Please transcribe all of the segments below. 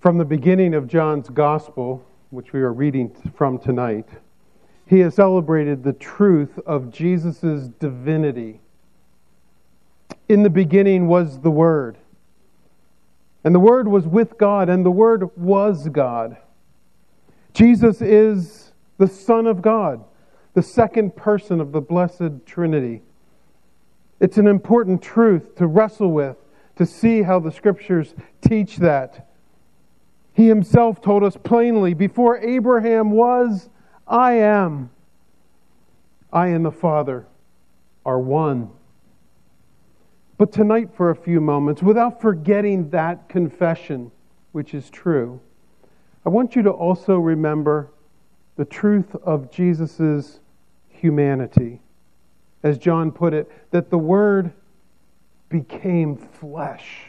From the beginning of John's Gospel, which we are reading from tonight, he has celebrated the truth of Jesus' divinity. In the beginning was the Word, and the Word was with God, and the Word was God. Jesus is the Son of God, the second person of the Blessed Trinity. It's an important truth to wrestle with, to see how the Scriptures teach that. He himself told us plainly, before Abraham was, I am. I and the Father are one. But tonight, for a few moments, without forgetting that confession, which is true, I want you to also remember the truth of Jesus' humanity. As John put it, that the Word became flesh.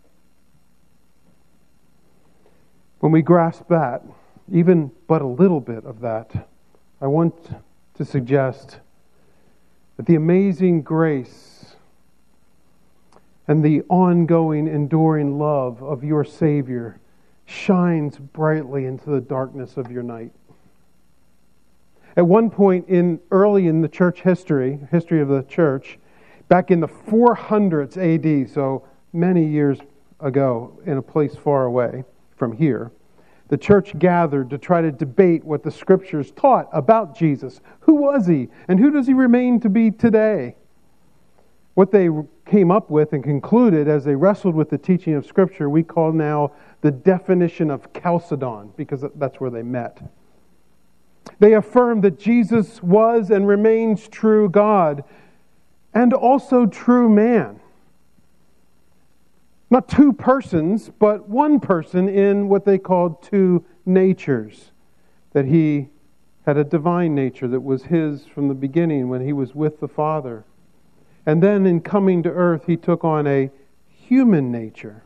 When we grasp that, even but a little bit of that, I want to suggest that the amazing grace and the ongoing, enduring love of your Savior shines brightly into the darkness of your night. At one point early in the church history of the church, back in the 400s AD, so many years ago in a place far away from here, the church gathered to try to debate what the Scriptures taught about Jesus. Who was He? And who does He remain to be today? What they came up with and concluded as they wrestled with the teaching of Scripture, we call now the definition of Chalcedon, because that's where they met. They affirmed that Jesus was and remains true God, and also true man. Not two persons, but one person in what they called two natures. That He had a divine nature that was His from the beginning when He was with the Father. And then in coming to earth, He took on a human nature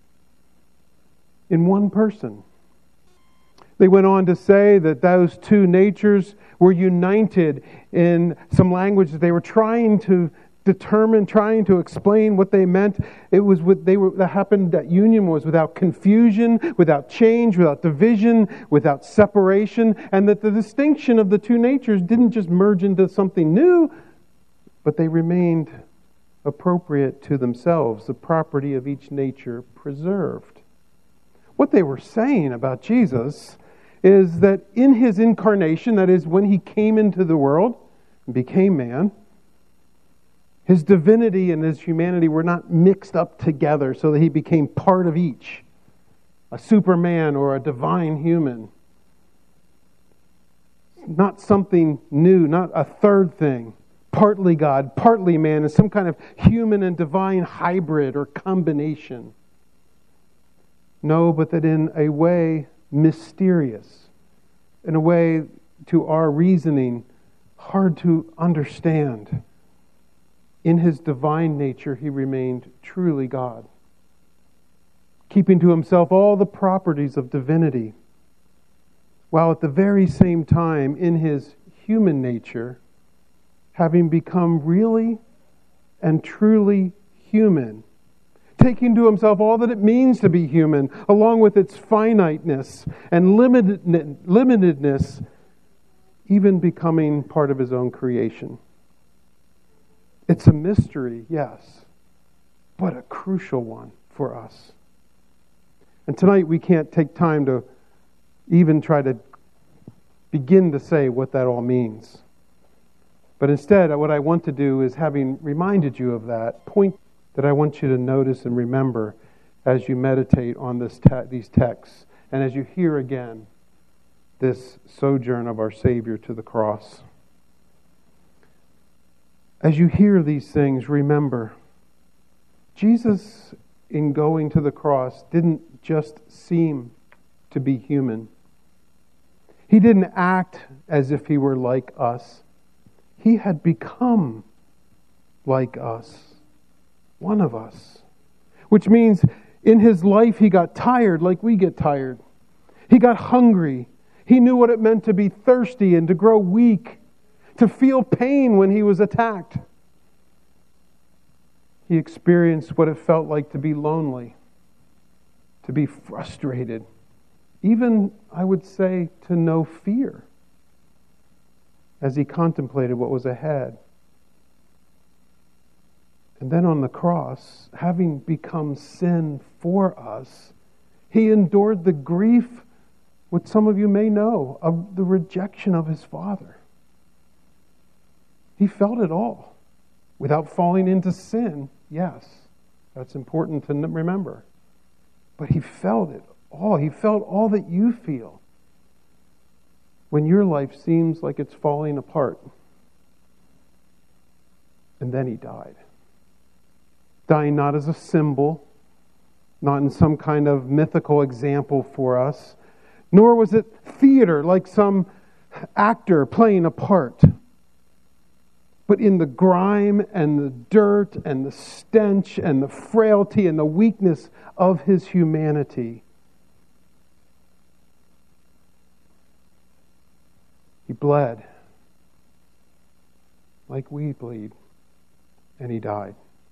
in one person. They went on to say that those two natures were united in some language that they were trying to determine, trying to explain what they meant. It was that happened. That union was without confusion, without change, without division, without separation, and that the distinction of the two natures didn't just merge into something new, but they remained appropriate to themselves, the property of each nature preserved. What they were saying about Jesus is that in His incarnation, that is, when He came into the world and became man, His divinity and His humanity were not mixed up together so that He became part of each, a superman or a divine human. Not something new, not a third thing, partly God, partly man, and some kind of human and divine hybrid or combination. No, but that in a way mysterious, in a way to our reasoning hard to understand. In His divine nature, He remained truly God, keeping to Himself all the properties of divinity, while at the very same time, in His human nature, having become really and truly human, taking to Himself all that it means to be human, along with its finiteness and limitedness, even becoming part of His own creation. It's a mystery, yes, but a crucial one for us. And tonight we can't take time to even try to begin to say what that all means. But instead, what I want to do is, having reminded you of that point, that I want you to notice and remember as you meditate on these texts, and as you hear again this sojourn of our Savior to the cross. As you hear these things, remember, Jesus, in going to the cross, didn't just seem to be human. He didn't act as if He were like us. He had become like us, one of us. Which means in His life, He got tired like we get tired. He got hungry. He knew what it meant to be thirsty and to grow weak, to feel pain when He was attacked. He experienced what it felt like to be lonely, to be frustrated, even, I would say, to no fear as he contemplated what was ahead. And then on the cross, having become sin for us, he endured the grief, which some of you may know, of the rejection of his Father. He felt it all without falling into sin. Yes, that's important to remember. But he felt it all. He felt all that you feel when your life seems like it's falling apart. And then he died. Dying not as a symbol, not in some kind of mythical example for us, nor was it theater like some actor playing a part, but in the grime and the dirt and the stench and the frailty and the weakness of his humanity. He bled like we bleed, and he died.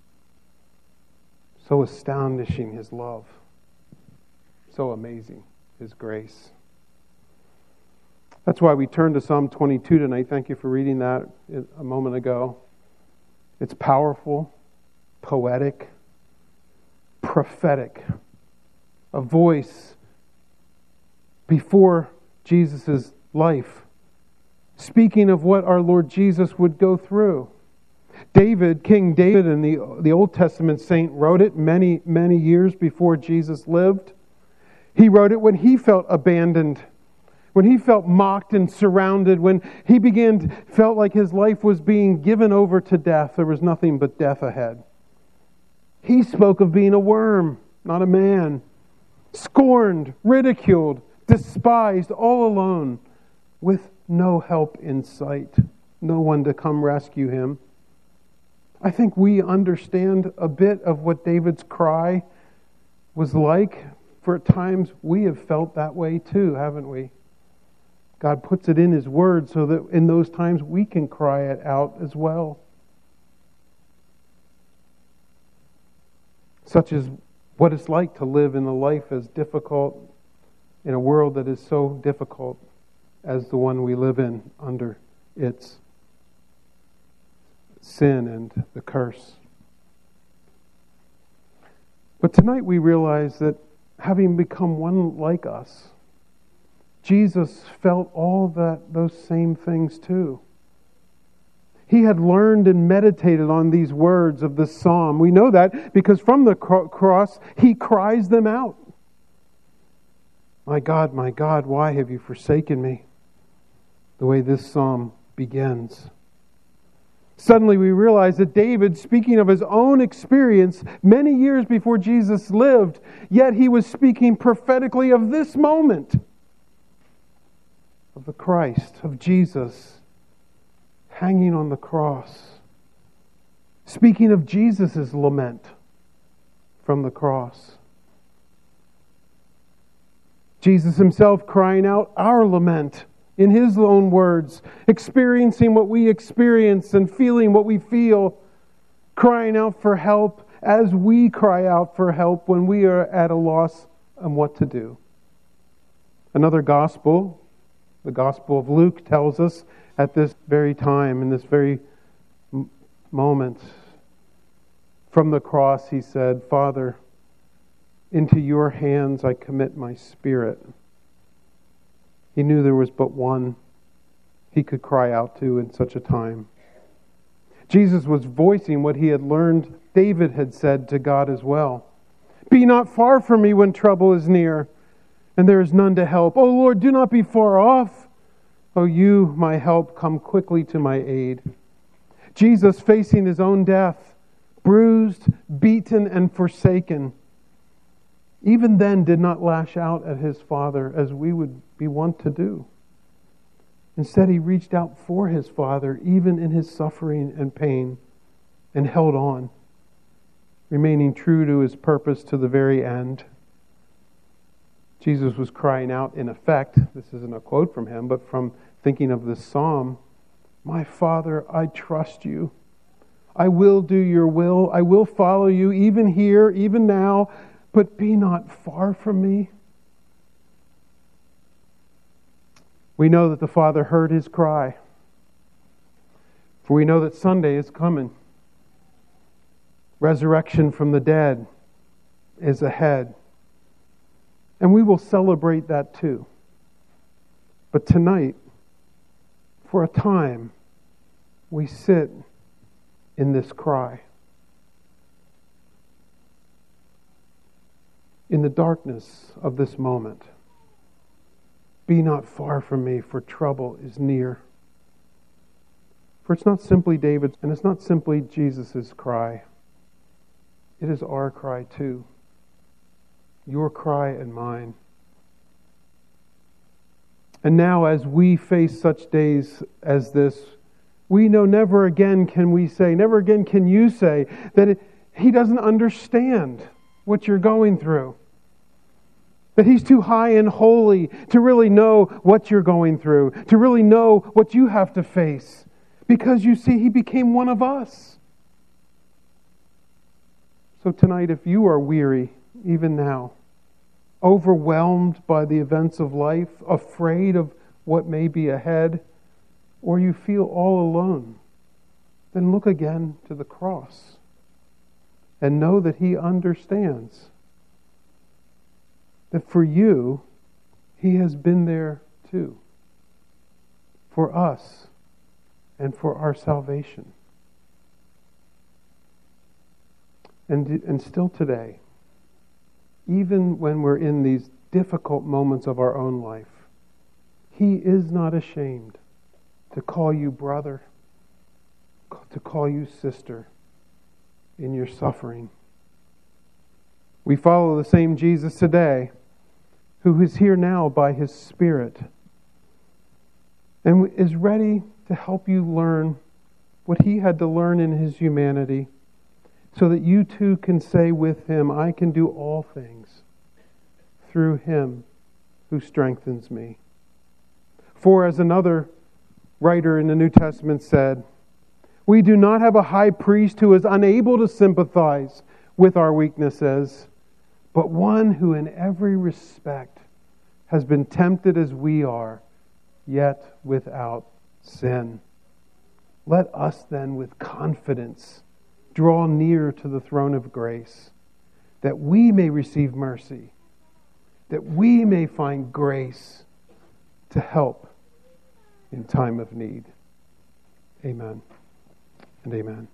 So astonishing his love, so amazing his grace. That's why we turn to Psalm 22 tonight. Thank you for reading that a moment ago. It's powerful, poetic, prophetic. A voice before Jesus' life, speaking of what our Lord Jesus would go through. David, King David, and the Old Testament saint, wrote it many, many years before Jesus lived. He wrote it when he felt abandoned, when he felt mocked and surrounded, when he felt like his life was being given over to death. There was nothing but death ahead. He spoke of being a worm, not a man, scorned, ridiculed, despised, all alone, with no help in sight, no one to come rescue him. I think we understand a bit of what David's cry was like. For at times we have felt that way too, haven't we? God puts it in his word so that in those times we can cry it out as well. Such is what it's like to live in a life as difficult, in a world that is so difficult as the one we live in under its sin and the curse. But tonight we realize that having become one like us, Jesus felt all those same things too. He had learned and meditated on these words of the psalm. We know that because from the cross, he cries them out. My God, why have you forsaken me? The way this psalm begins. Suddenly we realize that David, speaking of his own experience many years before Jesus lived, yet he was speaking prophetically of this moment, of the Christ, of Jesus, hanging on the cross. Speaking of Jesus' lament from the cross. Jesus himself crying out our lament in his own words, experiencing what we experience and feeling what we feel, crying out for help as we cry out for help when we are at a loss on what to do. Another gospel, the Gospel of Luke, tells us at this very time, in this very moment, from the cross, he said, Father, into your hands I commit my spirit. He knew there was but one he could cry out to in such a time. Jesus was voicing what he had learned David had said to God as well. Be not far from me when trouble is near, and there is none to help. O Lord, do not be far off. O you, my help, come quickly to my aid. Jesus, facing his own death, bruised, beaten, and forsaken, even then did not lash out at his Father as we would be wont to do. Instead, he reached out for his Father, even in his suffering and pain, and held on, remaining true to his purpose to the very end. Jesus was crying out, in effect, this isn't a quote from him, but from thinking of this psalm, my Father, I trust you. I will do your will. I will follow you, even here, even now, but be not far from me. We know that the Father heard his cry. For we know that Sunday is coming. Resurrection from the dead is ahead. And we will celebrate that too. But tonight, for a time, we sit in this cry. In the darkness of this moment, be not far from me, for trouble is near. For it's not simply David's, and it's not simply Jesus' cry. It is our cry too. Your cry and mine. And now as we face such days as this, we know never again can we say, never again can you say that He doesn't understand what you're going through. That He's too high and holy to really know what you're going through, to really know what you have to face. Because you see, He became one of us. So tonight, if you are weary, even now, overwhelmed by the events of life, afraid of what may be ahead, or you feel all alone, then look again to the cross and know that He understands. That for you, He has been there too. For us and for our salvation. And still today, even when we're in these difficult moments of our own life, He is not ashamed to call you brother, to call you sister in your suffering. We follow the same Jesus today, who is here now by His Spirit, and is ready to help you learn what He had to learn in His humanity, so that you too can say with Him, I can do all things through Him who strengthens me. For as another writer in the New Testament said, we do not have a high priest who is unable to sympathize with our weaknesses, but one who in every respect has been tempted as we are, yet without sin. Let us then with confidence draw near to the throne of grace, that we may receive mercy, that we may find grace to help in time of need. Amen and amen.